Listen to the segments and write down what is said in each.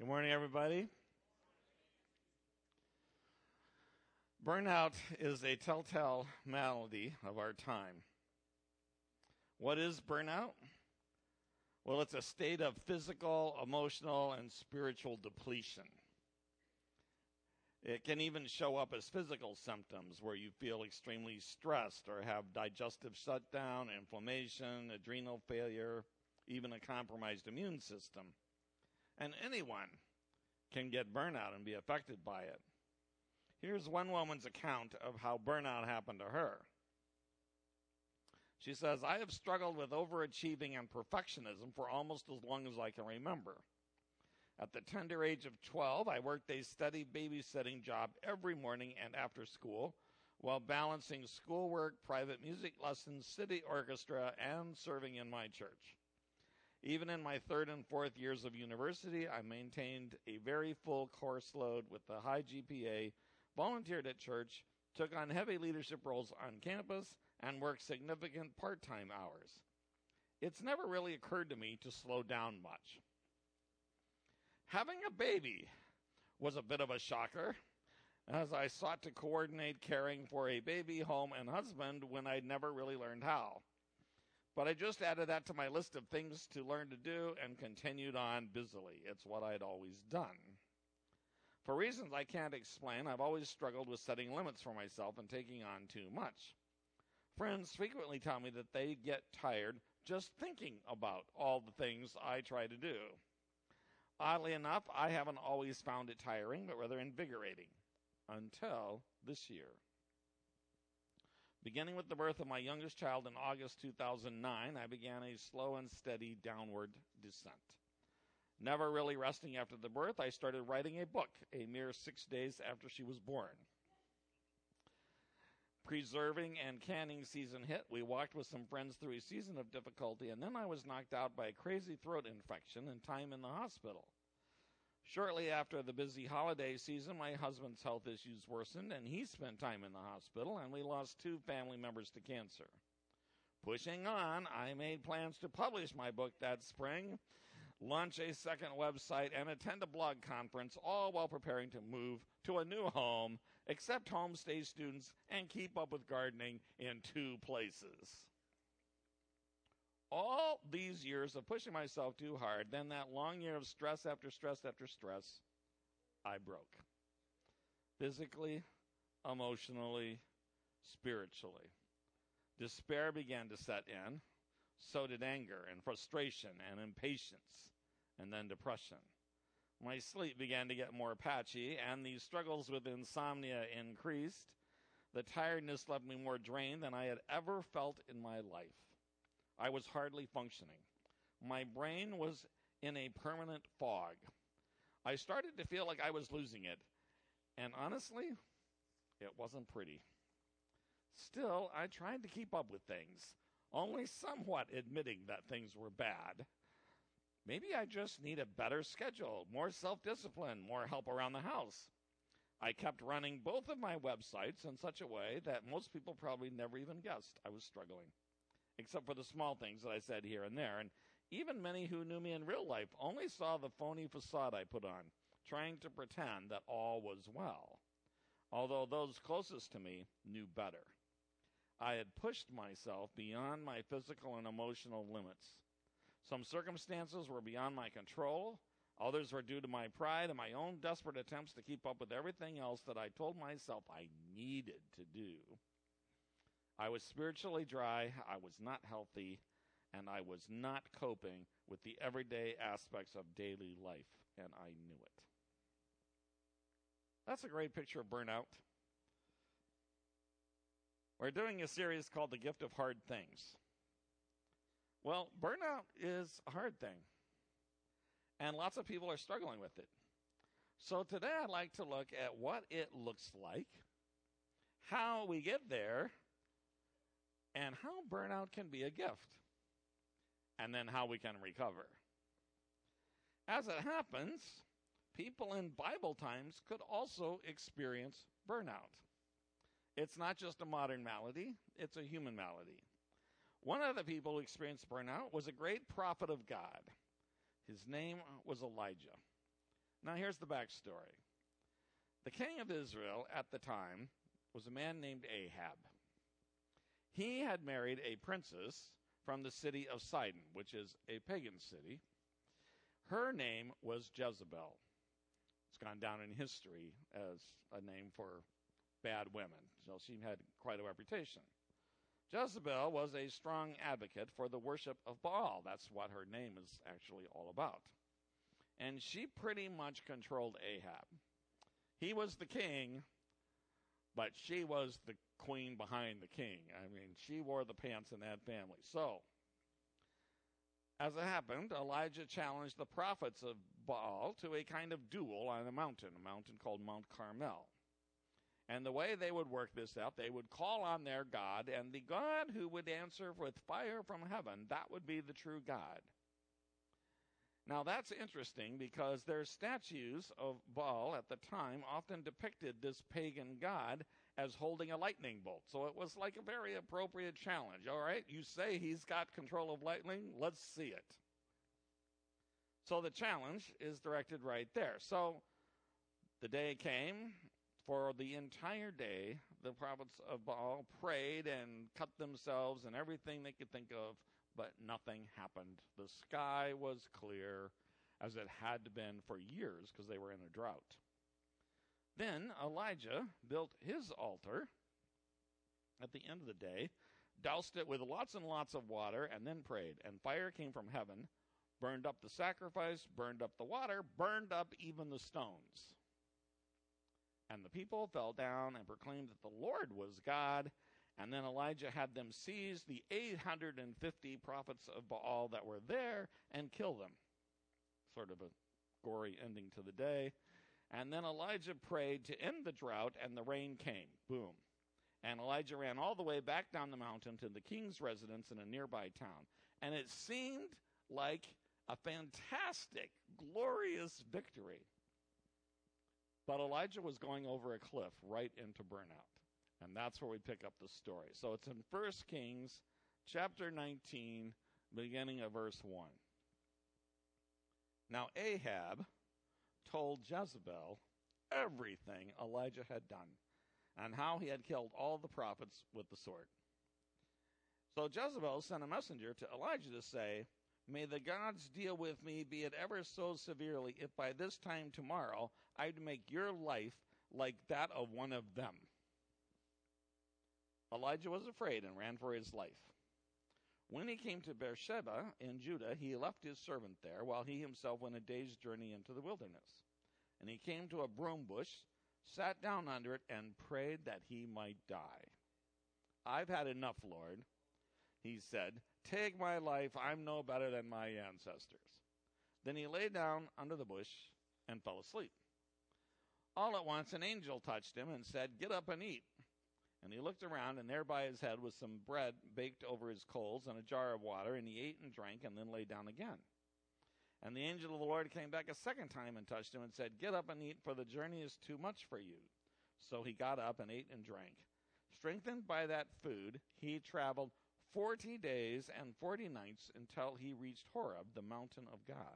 Good morning, everybody. Burnout is a telltale malady of our time. What is burnout? Well, it's a state of physical, emotional, and spiritual depletion. It can even show up as physical symptoms where you feel extremely stressed or have digestive shutdown, inflammation, adrenal failure, even a compromised immune system. And anyone can get burnout and be affected by it. Here's one woman's account of how burnout happened to her. She says, I have struggled with overachieving and perfectionism for almost as long as I can remember. At the tender age of 12, I worked a steady babysitting job every morning and after school while balancing schoolwork, private music lessons, city orchestra, and serving in my church. Even in my third and fourth years of university, I maintained a very full course load with a high GPA, volunteered at church, took on heavy leadership roles on campus, and worked significant part-time hours. It's never really occurred to me to slow down much. Having a baby was a bit of a shocker, as I sought to coordinate caring for a baby, home, and husband when I'd never really learned how. But I just added that to my list of things to learn to do and continued on busily. It's what I'd always done. For reasons I can't explain, I've always struggled with setting limits for myself and taking on too much. Friends frequently tell me that they get tired just thinking about all the things I try to do. Oddly enough, I haven't always found it tiring, but rather invigorating, until this year. Beginning with the birth of my youngest child in August 2009, I began a slow and steady downward descent. Never really resting after the birth, I started writing a book a mere 6 days after she was born. Preserving and canning season hit. We walked with some friends through a season of difficulty, and then I was knocked out by a crazy throat infection and time in the hospital. Shortly after the busy holiday season, my husband's health issues worsened, and he spent time in the hospital, and we lost 2 family members to cancer. Pushing on, I made plans to publish my book that spring, launch a second website, and attend a blog conference, all while preparing to move to a new home, accept homestay students, and keep up with gardening in 2 places. All these years of pushing myself too hard, then that long year of stress after stress after stress, I broke. Physically, emotionally, spiritually. Despair began to set in. So did anger and frustration and impatience, and then depression. My sleep began to get more patchy, and the struggles with insomnia increased. The tiredness left me more drained than I had ever felt in my life. I was hardly functioning. My brain was in a permanent fog. I started to feel like I was losing it, and honestly, it wasn't pretty. Still, I tried to keep up with things, only somewhat admitting that things were bad. Maybe I just need a better schedule, more self-discipline, more help around the house. I kept running both of my websites in such a way that most people probably never even guessed I was struggling, except for the small things that I said here and there. And even many who knew me in real life only saw the phony facade I put on, trying to pretend that all was well, although those closest to me knew better. I had pushed myself beyond my physical and emotional limits. Some circumstances were beyond my control. Others were due to my pride and my own desperate attempts to keep up with everything else that I told myself I needed to do. I was spiritually dry, I was not healthy, and I was not coping with the everyday aspects of daily life, and I knew it. That's a great picture of burnout. We're doing a series called The Gift of Hard Things. Well, burnout is a hard thing, and lots of people are struggling with it. So today I'd like to look at what it looks like, how we get there, and how burnout can be a gift, and then how we can recover. As it happens, people in Bible times could also experience burnout. It's not just a modern malady, it's a human malady. One of the people who experienced burnout was a great prophet of God. His name was Elijah. Now, here's the backstory. The king of Israel at the time was a man named Ahab. He had married a princess from the city of Sidon, which is a pagan city. Her name was Jezebel. It's gone down in history as a name for bad women. So she had quite a reputation. Jezebel was a strong advocate for the worship of Baal. That's what her name is actually all about. And she pretty much controlled Ahab. He was the king, but she was the queen behind the king. I mean, she wore the pants in that family. So, as it happened, Elijah challenged the prophets of Baal to a kind of duel on a mountain called Mount Carmel. And the way they would work this out, they would call on their God, and the God who would answer with fire from heaven, that would be the true God. Now that's interesting because their statues of Baal at the time often depicted this pagan god as holding a lightning bolt. So it was like a very appropriate challenge. All right, you say he's got control of lightning, let's see it. So the challenge is directed right there. So the day came. For the entire day, the prophets of Baal prayed and cut themselves and everything they could think of, but nothing happened. The sky was clear, as it had been for years because they were in a drought. Then Elijah built his altar at the end of the day, doused it with lots and lots of water, and then prayed. And fire came from heaven, burned up the sacrifice, burned up the water, burned up even the stones. And the people fell down and proclaimed that the Lord was God. And then Elijah had them seize the 850 prophets of Baal that were there and kill them. Sort of a gory ending to the day. And then Elijah prayed to end the drought, and the rain came. Boom. And Elijah ran all the way back down the mountain to the king's residence in a nearby town. And it seemed like a fantastic, glorious victory. But Elijah was going over a cliff right into burnout. And that's where we pick up the story. So it's in 1 Kings chapter 19, beginning of verse 1. Now Ahab told Jezebel everything Elijah had done and how he had killed all the prophets with the sword. So Jezebel sent a messenger to Elijah to say, "May the gods deal with me, be it ever so severely, if by this time tomorrow I'd make your life like that of one of them." Elijah was afraid and ran for his life. When he came to Beersheba in Judah, he left his servant there, while he himself went a day's journey into the wilderness. And he came to a broom bush, sat down under it, and prayed that he might die. "I've had enough, Lord," he said. "Take my life. I'm no better than my ancestors." Then he lay down under the bush and fell asleep. All at once an angel touched him and said, "Get up and eat." And he looked around, and there by his head was some bread baked over his coals and a jar of water, and he ate and drank and then lay down again. And the angel of the Lord came back a second time and touched him and said, "Get up and eat, for the journey is too much for you." So he got up and ate and drank. Strengthened by that food, he traveled 40 days and 40 nights until he reached Horeb, the mountain of God.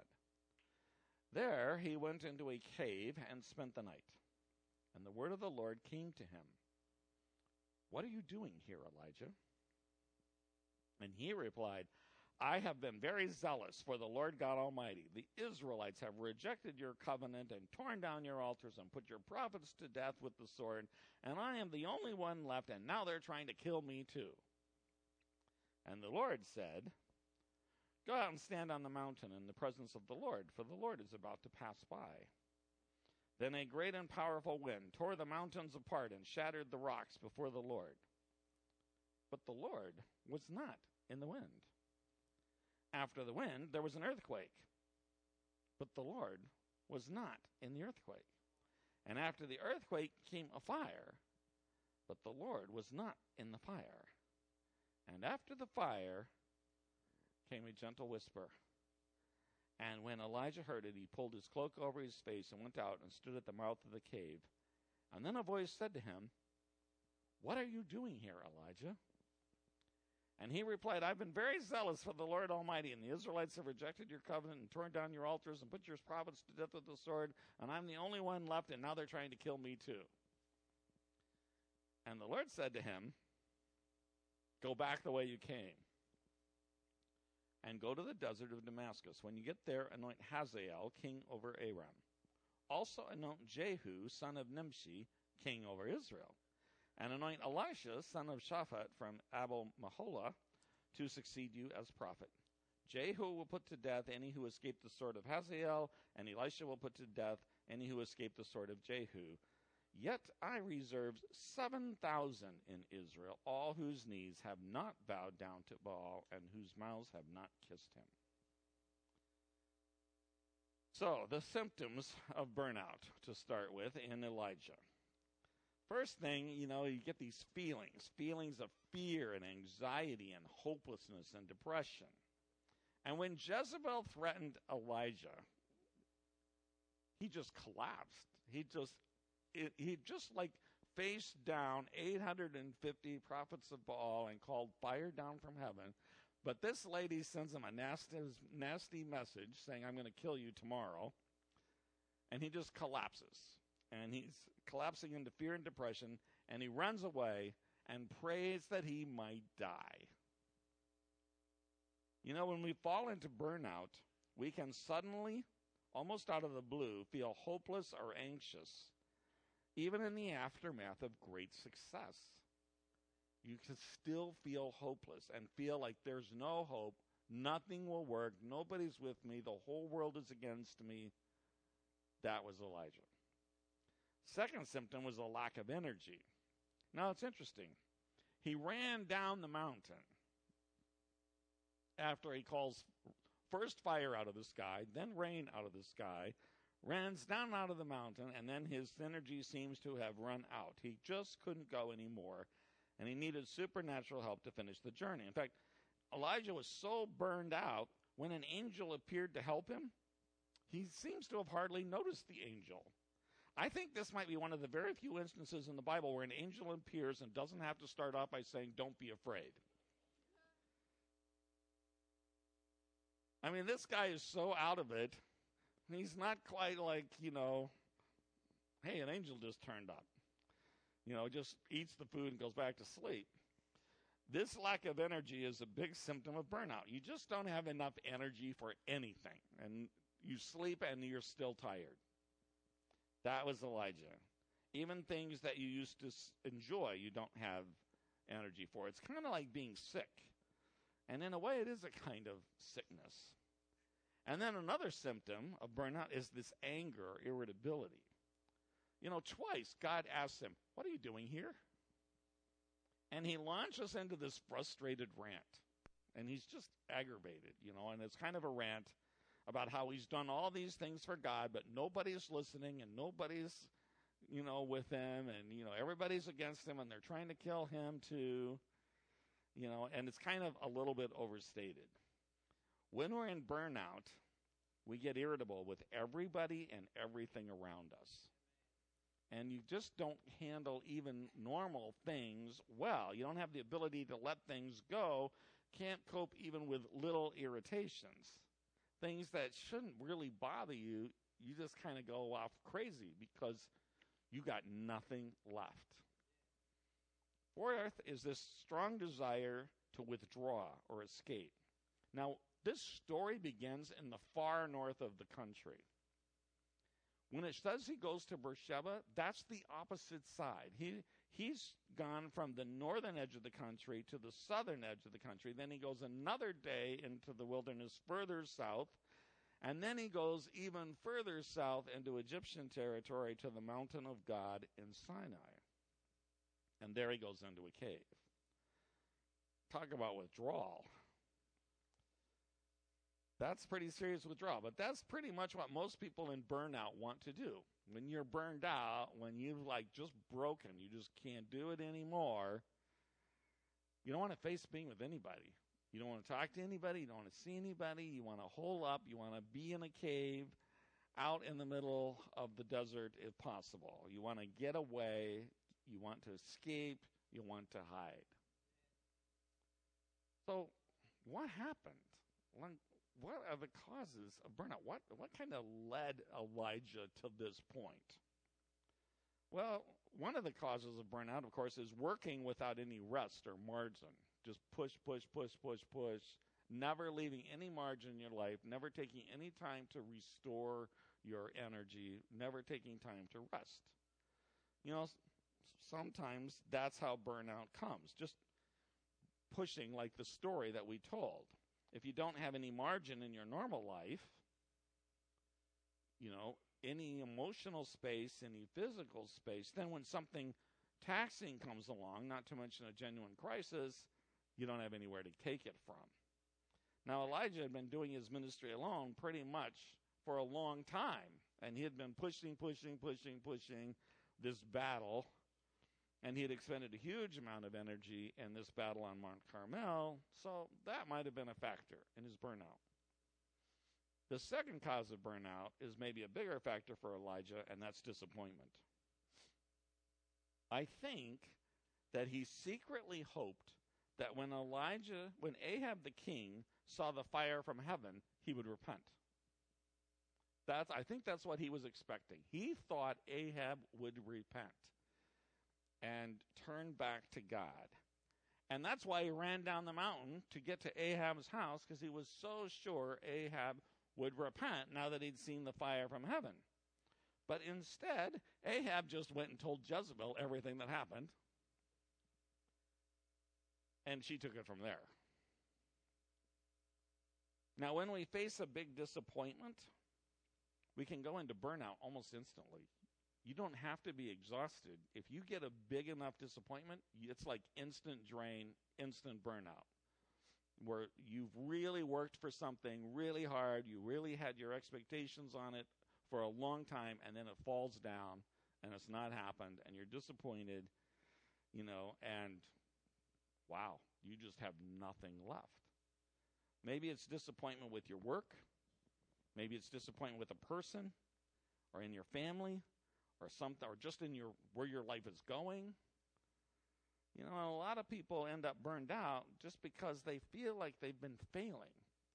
There he went into a cave and spent the night. And the word of the Lord came to him, "What are you doing here, Elijah?" And he replied, "I have been very zealous for the Lord God Almighty. The Israelites have rejected your covenant and torn down your altars and put your prophets to death with the sword, and I am the only one left, and now they're trying to kill me too." And the Lord said, "Go out and stand on the mountain in the presence of the Lord, for the Lord is about to pass by." Then a great and powerful wind tore the mountains apart and shattered the rocks before the Lord. But the Lord was not in the wind. After the wind, there was an earthquake. But the Lord was not in the earthquake. And after the earthquake came a fire. But the Lord was not in the fire. And after the fire came a gentle whisper. And when Elijah heard it, he pulled his cloak over his face and went out and stood at the mouth of the cave. And then a voice said to him, "What are you doing here, Elijah?" And he replied, I've been very zealous for the Lord Almighty, and the Israelites have rejected your covenant and torn down your altars and put your prophets to death with the sword, and I'm the only one left, and now they're trying to kill me too. And the Lord said to him, go back the way you came, and go to the desert of Damascus. When you get there, anoint Hazael king over Aram. Also anoint Jehu, son of Nimshi, king over Israel. And anoint Elisha, son of Shaphat, from Abel-Maholah, to succeed you as prophet. Jehu will put to death any who escape the sword of Hazael, and Elisha will put to death any who escape the sword of Jehu. Yet I reserved 7,000 in Israel, all whose knees have not bowed down to Baal, and whose mouths have not kissed him. So, the symptoms of burnout, to start with, in Elijah. First thing, you get these feelings of fear and anxiety and hopelessness and depression. And when Jezebel threatened Elijah, he just collapsed. He just like faced down 850 prophets of Baal and called fire down from heaven. But this lady sends him a nasty message saying, I'm going to kill you tomorrow. And he just collapses. And he's collapsing into fear and depression, and he runs away and prays that he might die. When we fall into burnout, we can suddenly, almost out of the blue, feel hopeless or anxious, even in the aftermath of great success. You can still feel hopeless and feel like there's no hope, nothing will work, nobody's with me, the whole world is against me. That was Elijah. Second symptom was a lack of energy. Now, it's interesting. He ran down the mountain after he calls first fire out of the sky, then rain out of the sky, runs down out of the mountain, and then his energy seems to have run out. He just couldn't go anymore, and he needed supernatural help to finish the journey. In fact, Elijah was so burned out, when an angel appeared to help him, he seems to have hardly noticed the angel. I think this might be one of the very few instances in the Bible where an angel appears and doesn't have to start off by saying, don't be afraid. I mean, this guy is so out of it. He's not quite like, hey, an angel just turned up. Just eats the food and goes back to sleep. This lack of energy is a big symptom of burnout. You just don't have enough energy for anything. And you sleep and you're still tired. That was Elijah. Even things that you used to enjoy, you don't have energy for. It's kind of like being sick. And in a way, it is a kind of sickness. And then another symptom of burnout is this anger, irritability. Twice God asks him, what are you doing here? And he launches into this frustrated rant. And he's just aggravated, and it's kind of a rant about how he's done all these things for God, but nobody's listening and nobody's, with him, and, everybody's against him and they're trying to kill him too, and it's kind of a little bit overstated. When we're in burnout, we get irritable with everybody and everything around us. And you just don't handle even normal things well. You don't have the ability to let things go, can't cope even with little irritations. Things that shouldn't really bother you, you just kind of go off crazy because you got nothing left. Fourth is this strong desire to withdraw or escape. Now, this story begins in the far north of the country. When it says he goes to Beersheba, that's the opposite side. He's gone from the northern edge of the country to the southern edge of the country. Then he goes another day into the wilderness further south. And then he goes even further south into Egyptian territory to the mountain of God in Sinai. And there he goes into a cave. Talk about withdrawal. That's pretty serious withdrawal, but that's pretty much what most people in burnout want to do. When you're burned out, when you've just broken, you just can't do it anymore, you don't want to face being with anybody. You don't want to talk to anybody. You don't want to see anybody. You want to hole up. You want to be in a cave out in the middle of the desert if possible. You want to get away. You want to escape. You want to hide. So, what happened? What are the causes of burnout? What kind of led Elijah to this point? Well, one of the causes of burnout, of course, is working without any rest or margin. Just push, push, push, push, push, never leaving any margin in your life, never taking any time to restore your energy, never taking time to rest. You know, sometimes that's how burnout comes, just pushing like the story that we told. If you don't have any margin in your normal life, you know, any emotional space, any physical space, then when something taxing comes along, not to mention a genuine crisis, you don't have anywhere to take it from. Now, Elijah had been doing his ministry alone pretty much for a long time, and he had been pushing this battle, and he had expended a huge amount of energy in this battle on Mount Carmel, so that might have been a factor in his burnout. The second cause of burnout is maybe a bigger factor for Elijah, and that's disappointment. I think that he secretly hoped that when Ahab the king saw the fire from heaven, he would repent. I think that's what he was expecting. He thought Ahab would repent and turn back to God. And that's why he ran down the mountain to get to Ahab's house, because he was so sure Ahab would repent now that he'd seen the fire from heaven. But instead, Ahab just went and told Jezebel everything that happened, and she took it from there. Now, when we face a big disappointment, we can go into burnout almost instantly. You don't have to be exhausted. If you get a big enough disappointment, it's like instant drain, instant burnout, where you've really worked for something really hard, you really had your expectations on it for a long time, and then it falls down, and it's not happened, and you're disappointed, and wow, you just have nothing left. Maybe it's disappointment with your work. Maybe it's disappointment with a person or in your family or something, or just in where your life is going. A lot of people end up burned out just because they feel like they've been failing.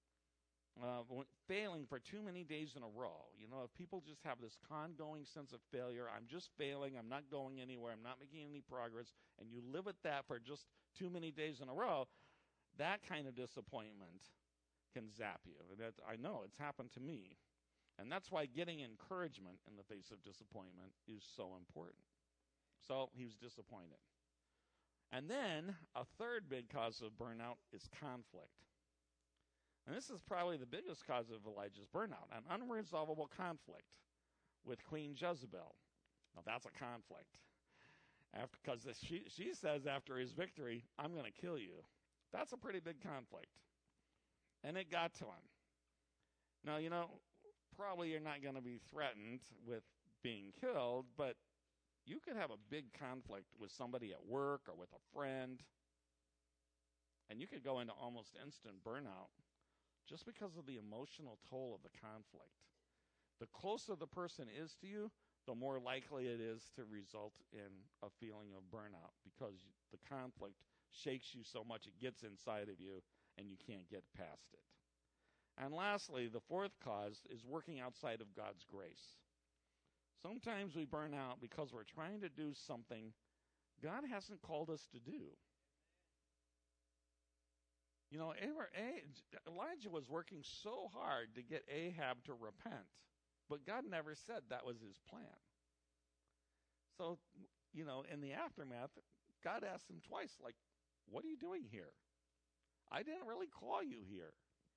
Failing for too many days in a row. If people just have this ongoing sense of failure, I'm just failing, I'm not going anywhere, I'm not making any progress, and you live with that for just too many days in a row, that kind of disappointment can zap you. I know it's happened to me. And that's why getting encouragement in the face of disappointment is so important. So he was disappointed. And then a third big cause of burnout is conflict. And this is probably the biggest cause of Elijah's burnout, an unresolvable conflict with Queen Jezebel. Now that's a conflict. Because she says after his victory, I'm going to kill you. That's a pretty big conflict. And it got to him. Now, probably you're not going to be threatened with being killed, but you could have a big conflict with somebody at work or with a friend, and you could go into almost instant burnout just because of the emotional toll of the conflict. The closer the person is to you, the more likely it is to result in a feeling of burnout, because the conflict shakes you so much it gets inside of you and you can't get past it. And lastly, the fourth cause is working outside of God's grace. Sometimes we burn out because we're trying to do something God hasn't called us to do. Elijah was working so hard to get Ahab to repent, but God never said that was his plan. So, in the aftermath, God asked him twice, what are you doing here? I didn't really call you here.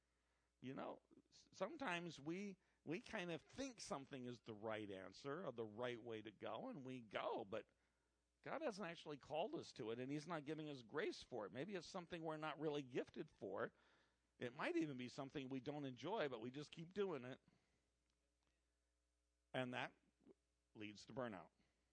Sometimes we kind of think something is the right answer or the right way to go, and we go, but God hasn't actually called us to it, and he's not giving us grace for it. Maybe it's something we're not really gifted for. It might even be something we don't enjoy, but we just keep doing it. And that leads to burnout.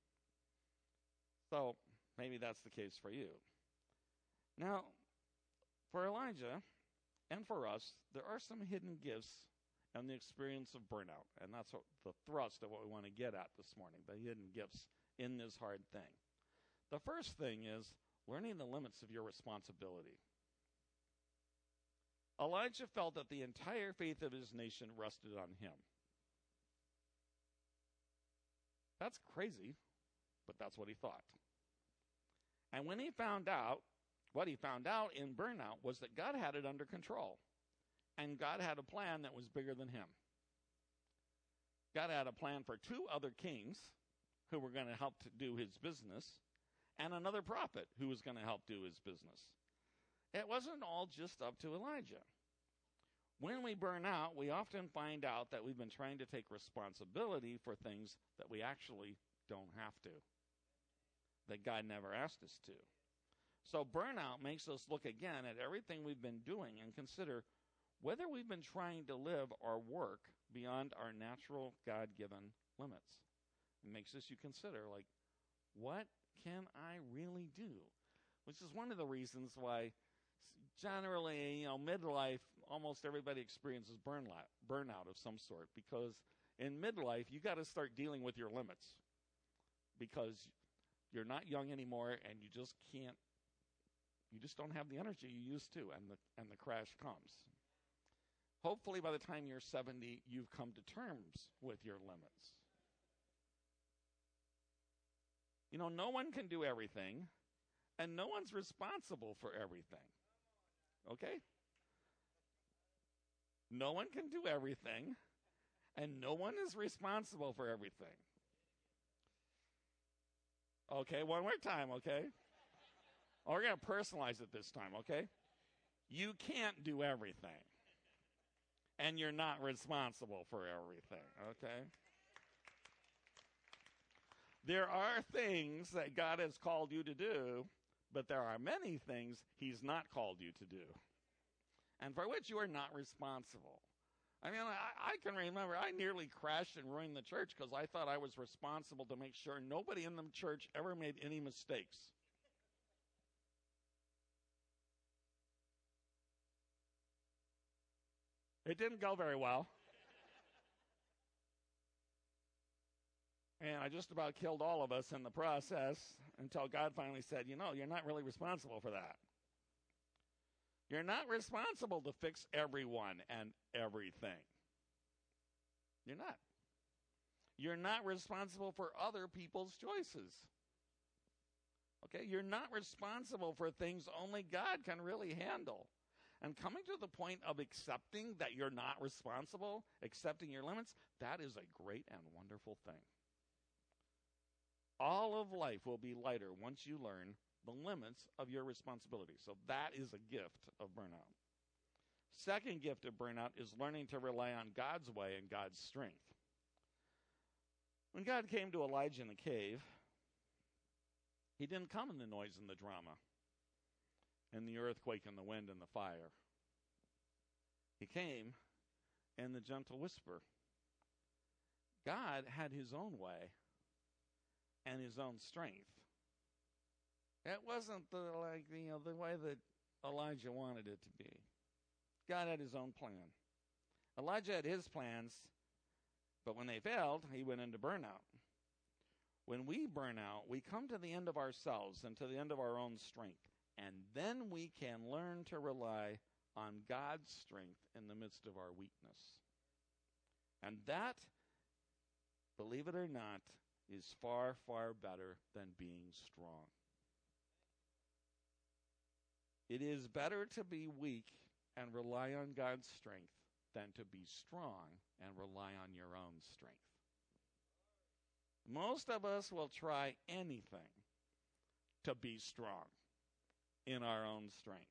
So maybe that's the case for you. Now, for Elijah and for us, there are some hidden gifts in the experience of burnout. And that's what the thrust of what we want to get at this morning, the hidden gifts in this hard thing. The first thing is learning the limits of your responsibility. Elijah felt that the entire faith of his nation rested on him. That's crazy, but that's what he thought. And when he found out, what he found out in burnout was that God had it under control. And God had a plan that was bigger than him. God had a plan for 2 other kings who were going to help to do his business, and another prophet who was going to help do his business. It wasn't all just up to Elijah. When we burn out, we often find out that we've been trying to take responsibility for things that we actually don't have to, that God never asked us to. So burnout makes us look again at everything we've been doing and consider whether we've been trying to live or work beyond our natural God-given limits. It makes us you consider, like, what can I really do? Which is one of the reasons why generally, midlife, almost everybody experiences burnout of some sort, because in midlife, you got to start dealing with your limits because you're not young anymore and you just don't have the energy you used to, and the crash comes. Hopefully by the time you're 70, you've come to terms with your limits. No one can do everything, and no one's responsible for everything. Okay? No one can do everything, and no one is responsible for everything. Okay, one more time, okay? We're going to personalize it this time, okay? You can't do everything, and you're not responsible for everything, okay? There are things that God has called you to do, but there are many things he's not called you to do, and for which you are not responsible. I mean, I can remember I nearly crashed and ruined the church because I thought I was responsible to make sure nobody in the church ever made any mistakes. It didn't go very well. And I just about killed all of us in the process until God finally said, you're not really responsible for that. You're not responsible to fix everyone and everything. You're not. You're not responsible for other people's choices. Okay? You're not responsible for things only God can really handle. And coming to the point of accepting that you're not responsible, accepting your limits, that is a great and wonderful thing. All of life will be lighter once you learn the limits of your responsibility. So that is a gift of burnout. Second gift of burnout is learning to rely on God's way and God's strength. When God came to Elijah in the cave, he didn't come in the noise and the drama, and the earthquake and the wind and the fire. He came in the gentle whisper. God had his own way and his own strength. It wasn't the way that Elijah wanted it to be. God had his own plan. Elijah had his plans, but when they failed, he went into burnout. When we burn out, we come to the end of ourselves and to the end of our own strength. And then we can learn to rely on God's strength in the midst of our weakness. And that, believe it or not, is far, far better than being strong. It is better to be weak and rely on God's strength than to be strong and rely on your own strength. Most of us will try anything to be strong in our own strength.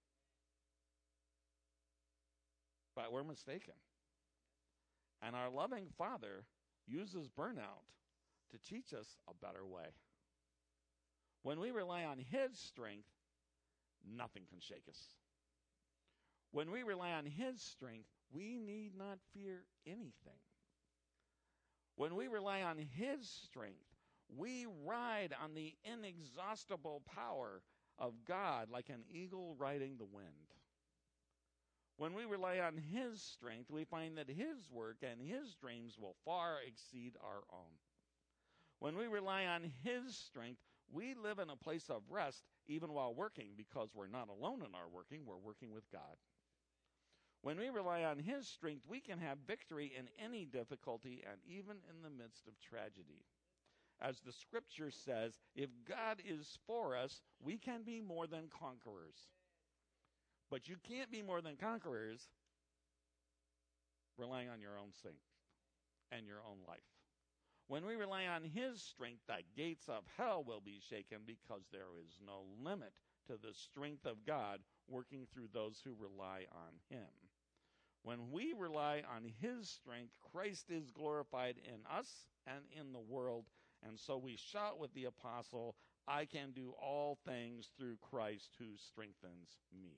But we're mistaken. And our loving Father uses burnout to teach us a better way. When we rely on his strength, nothing can shake us. When we rely on his strength, we need not fear anything. When we rely on his strength, we ride on the inexhaustible power of God like an eagle riding the wind. When we rely on his strength, we find that his work and his dreams will far exceed our own. When we rely on his strength, we live in a place of rest even while working, because we're not alone in our working, we're working with God. When we rely on His strength, we can have victory in any difficulty and even in the midst of tragedy. As the scripture says, if God is for us, we can be more than conquerors. But you can't be more than conquerors relying on your own strength and your own life. When we rely on His strength, the gates of hell will be shaken, because there is no limit to the strength of God working through those who rely on Him. When we rely on His strength, Christ is glorified in us and in the world. And so we shout with the apostle, I can do all things through Christ who strengthens me.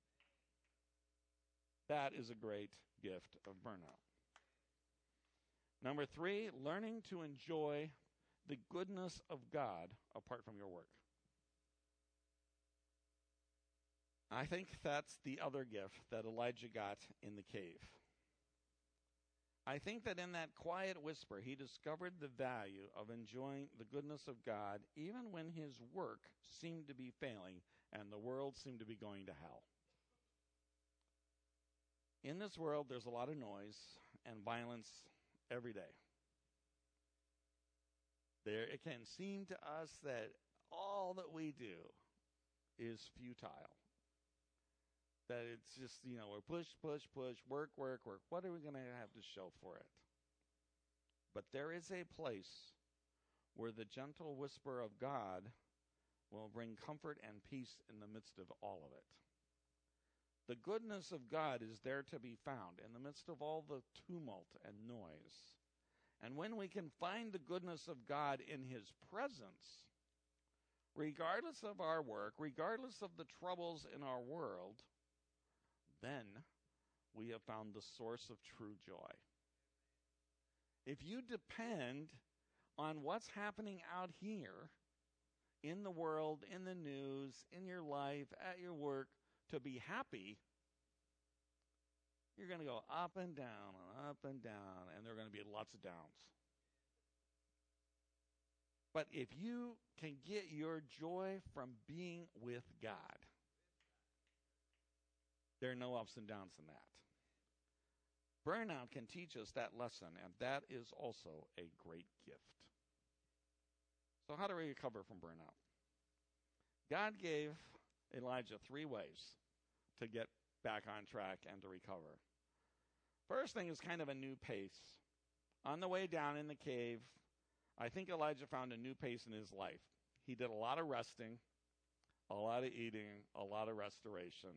That is a great gift of burnout. Number 3, learning to enjoy the goodness of God apart from your work. I think that's the other gift that Elijah got in the cave. I think that in that quiet whisper, he discovered the value of enjoying the goodness of God even when his work seemed to be failing and the world seemed to be going to hell. In this world, there's a lot of noise and violence every day. It can seem to us that all that we do is futile. That it's just, we're push, work. What are we going to have to show for it? But there is a place where the gentle whisper of God will bring comfort and peace in the midst of all of it. The goodness of God is there to be found in the midst of all the tumult and noise. And when we can find the goodness of God in His presence, regardless of our work, regardless of the troubles in our world, then we have found the source of true joy. If you depend on what's happening out here in the world, in the news, in your life, at your work, to be happy, you're going to go up and down, and there are going to be lots of downs. But if you can get your joy from being with God, there are no ups and downs in that. Burnout can teach us that lesson, and that is also a great gift. So how do we recover from burnout? God gave Elijah 3 ways to get back on track and to recover. First thing is kind of a new pace. On the way down in the cave, I think Elijah found a new pace in his life. He did a lot of resting, a lot of eating, a lot of restoration.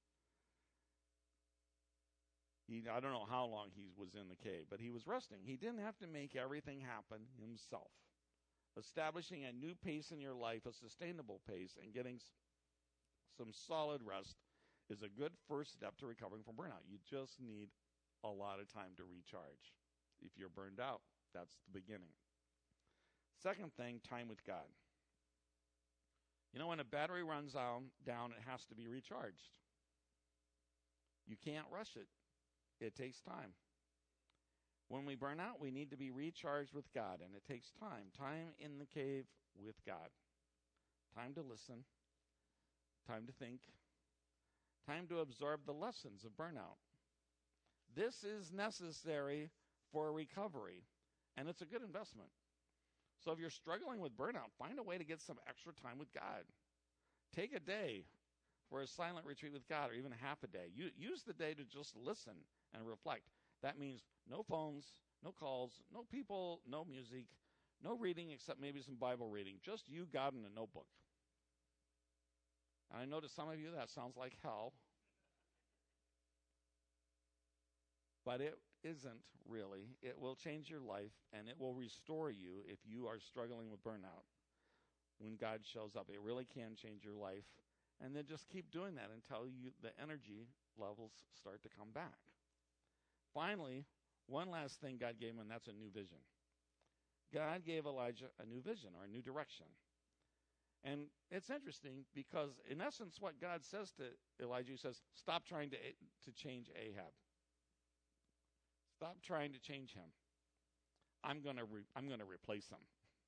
I don't know how long he was in the cave, but he was resting. He didn't have to make everything happen himself. Establishing a new pace in your life, a sustainable pace, and getting some solid rest is a good first step to recovering from burnout. You just need a lot of time to recharge. If you're burned out, that's the beginning. Second thing, time with God. When a battery runs down, it has to be recharged. You can't rush it. It takes time. When we burn out, we need to be recharged with God, and it takes time. Time in the cave with God. Time to listen. Time to think. Time to absorb the lessons of burnout. This is necessary for recovery, and it's a good investment. So if you're struggling with burnout, find a way to get some extra time with God. Take a day for a silent retreat with God, or even half a day. Use the day to just listen and reflect. That means no phones, no calls, no people, no music, no reading except maybe some Bible reading. Just you, God, and a notebook. And I know to some of you that sounds like hell. But it isn't really. It will change your life, and it will restore you if you are struggling with burnout. When God shows up, it really can change your life. And then just keep doing that until the energy levels start to come back. Finally, one last thing God gave him, and that's a new vision. God gave Elijah a new vision, or a new direction. And it's interesting because, in essence, what God says to Elijah, he says, stop trying to change Ahab. Stop trying to change him. I'm going to replace him.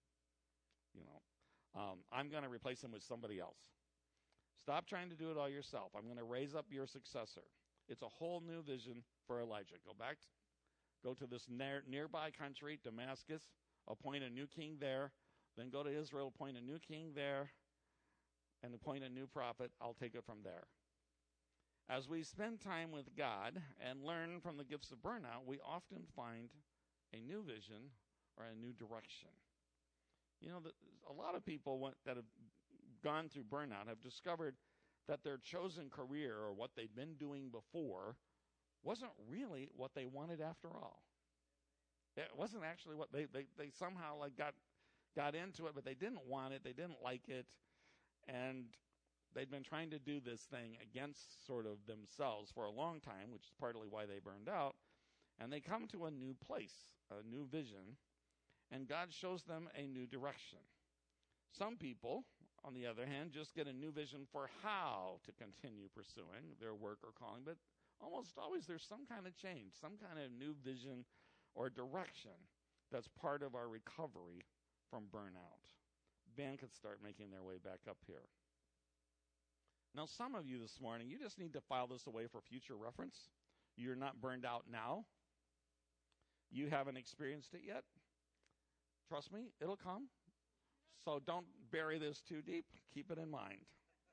I'm going to replace him with somebody else. Stop trying to do it all yourself. I'm going to raise up your successor. It's a whole new vision for Elijah. Go to this nearby country, Damascus, appoint a new king there, then go to Israel, appoint a new king there, and appoint a new prophet. I'll take it from there. As we spend time with God and learn from the gifts of burnout, we often find a new vision or a new direction. You know, a lot of people that have gone through burnout have discovered that their chosen career or what they'd been doing before wasn't really what they wanted after all. It wasn't actually what they somehow like got into it, but they didn't want it, they didn't like it, and they'd been trying to do this thing against sort of themselves for a long time, which is partly why they burned out, and they come to a new place, a new vision, and God shows them a new direction. Some people, on the other hand, just get a new vision for how to continue pursuing their work or calling, but almost always there's some kind of change, some kind of new vision or direction that's part of our recovery from burnout. Band could start making their way back up here. Now, some of you this morning, you just need to file this away for future reference. You're not burned out now. You haven't experienced it yet. Trust me, it'll come. So don't bury this too deep. Keep it in mind.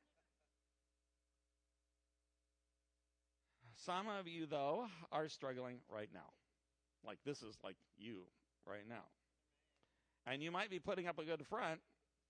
Some of you, though, are struggling right now. Like this is like you right now. And you might be putting up a good front,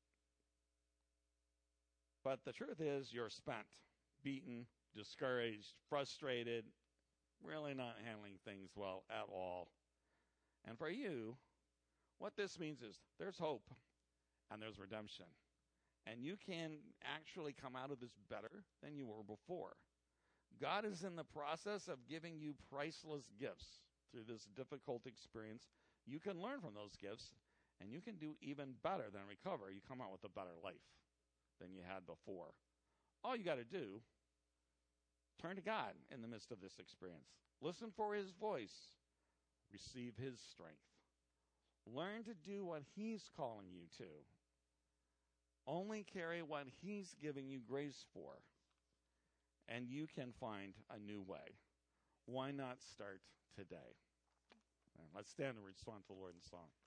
but the truth is you're spent, beaten, discouraged, frustrated, really not handling things well at all. And for you, what this means is there's hope and there's redemption. And you can actually come out of this better than you were before. God is in the process of giving you priceless gifts through this difficult experience. You can learn from those gifts, and you can do even better than recover. You come out with a better life than you had before. All you got to do, turn to God in the midst of this experience. Listen for his voice. Receive his strength. Learn to do what he's calling you to. Only carry what he's giving you grace for. And you can find a new way. Why not start today? And let's stand and respond to the Lord in song.